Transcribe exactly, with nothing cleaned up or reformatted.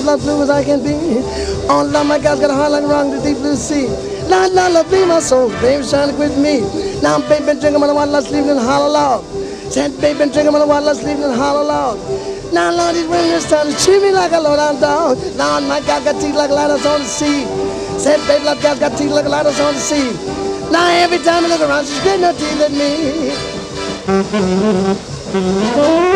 as blue as I can be. Oh, Lord, my God's got a heart like a rock, the deep blue sea. Lord, Lord, Lord, be my soul, baby, shine with me. Now, baby, been drinking my water, sleeping in the hollow log. Said, baby, been drinking my water, sleeping in the hollow log. Now, Lord, these women just trying to treat me like a low-down dog. Lord, my God got teeth like lighters on the sea. Said, baby, Lord, God's got teeth like lighters on the sea. Now, every time I look around, she's getting her teeth at me.